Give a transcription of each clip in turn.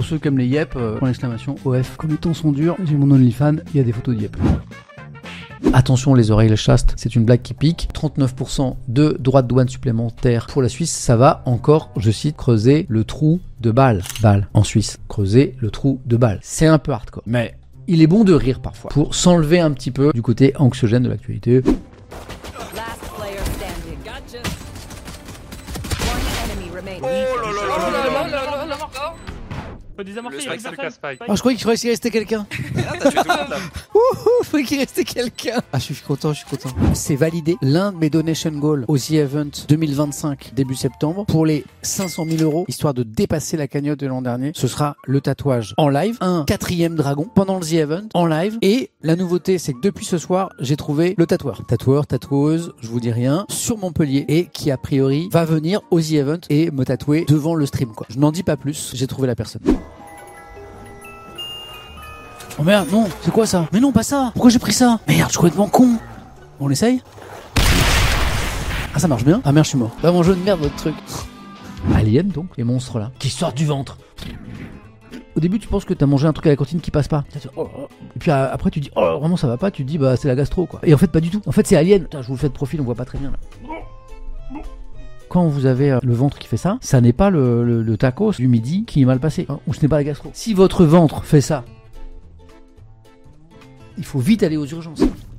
Pour ceux qui aiment les yep, point d'exclamation OF. Comme les temps sont durs, j'ai mon OnlyFans, il y a des photos de yep. Attention les oreilles chastes, c'est une blague qui pique. 39% de droits de douane supplémentaires pour la Suisse, ça va encore, je cite, creuser le trou de balle. Balle en Suisse, creuser le trou de balle. C'est un peu hardcore, mais il est bon de rire parfois pour s'enlever un petit peu du côté anxiogène de l'actualité. Oh, je croyais qu'il restait quelqu'un. Je croyais qu'il restait quelqu'un. Ah, je suis content. C'est validé. L'un de mes donation goals au The Event 2025 début septembre pour les 500 000 €, histoire de dépasser la cagnotte de l'an dernier. Ce sera le tatouage en live, un 4e dragon pendant le The Event en live. Et la nouveauté, c'est que depuis ce soir, j'ai trouvé le tatoueuse, je vous dis rien, sur Montpellier et qui a priori va venir au The Event et me tatouer devant le stream, quoi. Je n'en dis pas plus. J'ai trouvé la personne. Oh merde, non, c'est quoi ça? Mais non, pas ça. Pourquoi j'ai pris ça? Merde, je suis complètement con. On essaye? Ah, ça marche bien. Ah merde, je suis mort. Vraiment jeu de merde votre truc. Alien donc, les monstres là, qui sortent du ventre. Au début, tu penses que t'as mangé un truc à la cantine qui passe pas. Et puis après, tu dis, oh, vraiment ça va pas. Tu te dis, bah c'est la gastro quoi. Et en fait, pas du tout. En fait, c'est Alien. Putain, je vous le fais de profil, on voit pas très bien là. Quand vous avez le ventre qui fait ça, ça n'est pas le tacos du midi qui est mal passé, hein, ou ce n'est pas la gastro. Si votre ventre fait ça, il faut vite aller aux urgences.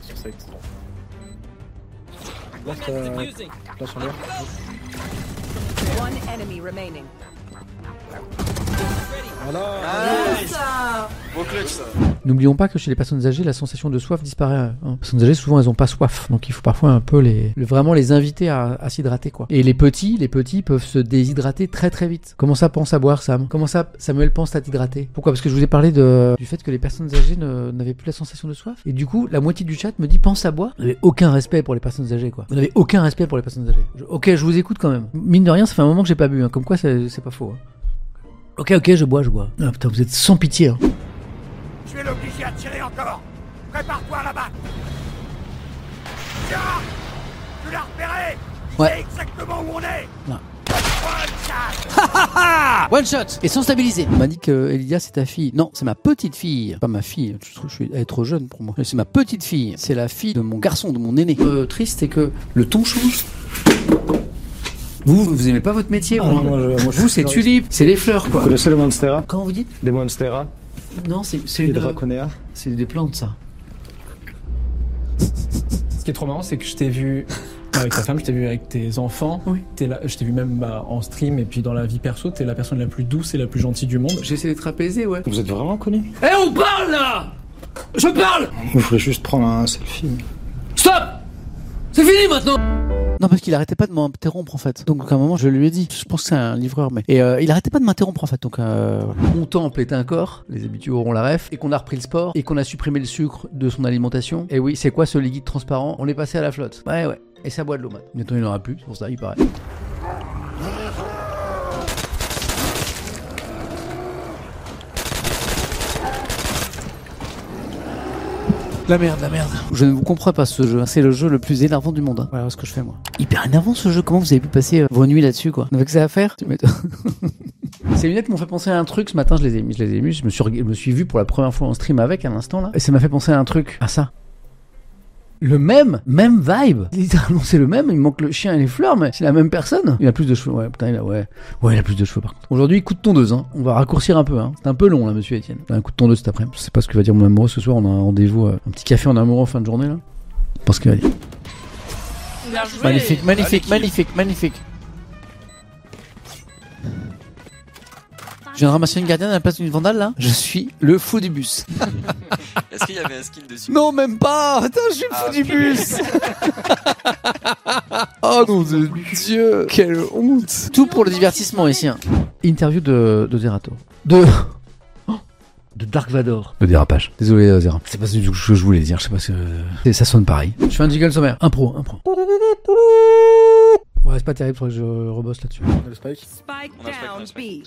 N'oublions pas que chez les personnes âgées, la sensation de soif disparaît. Hein. Les personnes âgées, souvent, elles ont pas soif, donc il faut parfois un peu vraiment les inviter à s'hydrater, quoi. Et les petits peuvent se déshydrater très très vite. Comment ça pense à boire, Sam? Comment ça, Samuel, pense à t'hydrater? Pourquoi? Parce que je vous ai parlé du fait que les personnes âgées n'avaient plus la sensation de soif. Et du coup, la moitié du chat me dit pense à boire. Vous n'avez aucun respect pour les personnes âgées, quoi. Vous n'avez aucun respect pour les personnes âgées. Ok, je vous écoute quand même. Mine de rien, ça fait un moment que j'ai pas bu. Hein. Comme quoi, c'est pas faux. Hein. Ok, je bois. Ah putain, vous êtes sans pitié. Hein. Tu es l'obligé à tirer encore. Prépare-toi à la batte. Tiens, tu l'as repéré. Ouais. C'est exactement où on est. Non. One shot. One shot. Et sans stabiliser. On m'a dit que Elia c'est ta fille. Non, c'est ma petite fille. Pas ma fille. Elle est trop jeune pour moi. C'est ma petite fille. C'est la fille de mon garçon, de mon aîné. Triste, c'est que le ton change. Vous aimez pas votre métier? Vous, c'est tulipe, c'est les fleurs, quoi. Vous connaissez le Monstera? Comment vous dites? Les Monstera? Non, c'est Les Draconéa? C'est des plantes, ça. Ce qui est trop marrant, c'est que je t'ai vu avec ta femme, je t'ai vu avec tes enfants. Oui. Je t'ai vu même en stream et puis dans la vie perso, t'es la personne la plus douce et la plus gentille du monde. J'essaie d'être apaisé, ouais. Vous êtes vraiment connu? Eh, on parle, là! Je parle! Vous voulez juste prendre un selfie. Stop! C'est fini, maintenant! Non, parce qu'il arrêtait pas de m'interrompre en fait. Donc à un moment je lui ai dit, je pense que c'est un livreur, mais il arrêtait pas de m'interrompre en fait. Donc mon temple est un corps, les habitués auront la ref, et qu'on a repris le sport, et qu'on a supprimé le sucre de son alimentation. Et oui, c'est quoi ce liquide transparent? On est passé à la flotte. Ouais. Et ça boit de l'eau maintenant. Bientôt il n'y en aura plus, c'est pour ça il paraît. La merde. Je ne vous comprends pas ce jeu. C'est le jeu le plus énervant du monde. Hein. Voilà ce que je fais moi. Hyper énervant ce jeu. Comment vous avez pu passer vos nuits là-dessus quoi? Avec ça à faire? Tu m'étonnes. Ces lunettes m'ont fait penser à un truc ce matin. Je les ai mis. Je me suis vu pour la première fois en stream avec à l'instant là. Et ça m'a fait penser à un truc. À ça. Le même vibe. Littéralement c'est le même. Il me manque le chien et les fleurs, mais c'est la même personne. Il a plus de cheveux. Ouais, putain, il a plus de cheveux par contre. Aujourd'hui, coup de tondeuse. Hein. On va raccourcir un peu. Hein. C'est un peu long là, monsieur Etienne. Un coup de tondeuse cet après-midi. Je sais pas ce que va dire mon amoureux ce soir. On a un rendez-vous, un petit café en amoureux en fin de journée là. Je pense qu'il va dire. Magnifique. Je viens de ramasser une gardienne à la place d'une vandale là. Je suis le fou du bus. Est-ce qu'il y avait un skin dessus? Non, même pas. Attends, je suis le fou du bus. Oh mon Dieu, quelle honte. Tout pour le divertissement ici. Hein. Interview de Zerato. De Dark Vador. De dérapage. Désolé Zera. C'est pas ce que je voulais dire. Je sais pas si ça sonne pareil. Je fais un jiggle sommaire. Impro. Ouais, c'est pas terrible, faudrait que je rebosse là-dessus. Le Spike. Spike down B.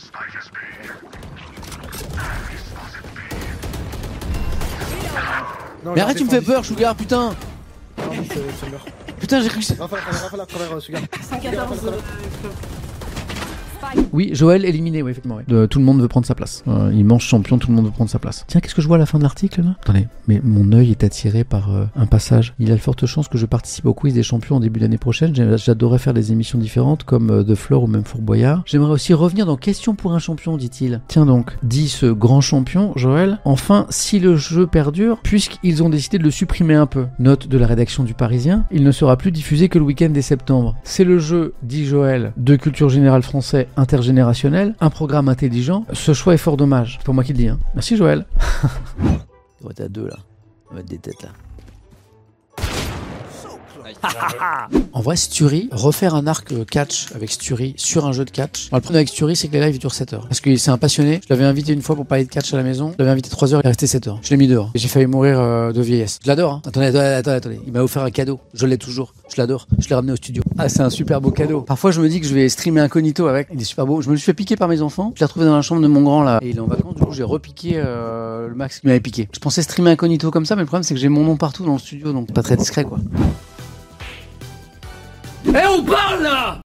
Mais arrête, tu me fais peur, Sugar, putain. Non, c'est mort. Putain, j'ai cru que c'est... Raphaël à travers Sugar. 114. Oui, Joël éliminé, oui, effectivement. Oui. Tout le monde veut prendre sa place. Immense champion, tout le monde veut prendre sa place. Tiens, qu'est-ce que je vois à la fin de l'article là ? Attendez, mais mon œil est attiré par un passage. Il y a de fortes chances que je participe au quiz des champions en début d'année prochaine. J'adorerais faire des émissions différentes comme The Floor ou même Fort Boyard. J'aimerais aussi revenir dans Question pour un champion, dit-il. Tiens donc, dit ce grand champion, Joël. Enfin, si le jeu perdure, puisqu'ils ont décidé de le supprimer un peu. Note de la rédaction du Parisien, il ne sera plus diffusé que le week-end des septembre. C'est le jeu, dit Joël, de culture générale français intergénérationnel, un programme intelligent. Ce choix est fort dommage. C'est pour moi qui le dis. Hein. Merci Joël. Oh, t'as deux là. On va mettre des têtes là. En vrai, Sturi, refaire un arc catch avec Sturi sur un jeu de catch. Alors, le problème avec Sturi, c'est que les lives durent 7 heures. Parce que c'est un passionné. Je l'avais invité une fois pour parler de catch à la maison. Je l'avais invité 3 heures, il est resté 7 heures. Je l'ai mis dehors. Et j'ai failli mourir de vieillesse. Je l'adore, hein. Attendez. Il m'a offert un cadeau. Je l'ai toujours. Je l'adore. Je l'ai ramené au studio. Ah, c'est un super beau cadeau. Parfois, je me dis que je vais streamer incognito avec. Il est super beau. Je me le suis fait piquer par mes enfants. Je l'ai retrouvé dans la chambre de mon grand là. Et il est en vacances. Du coup, j'ai repiqué le max qui m'avait piqué. Je pensais streamer incognito comme ça, mais le problème, c'est que j'ai mon nom partout dans le studio. Donc, pas très discret, quoi. Eh, on parle là!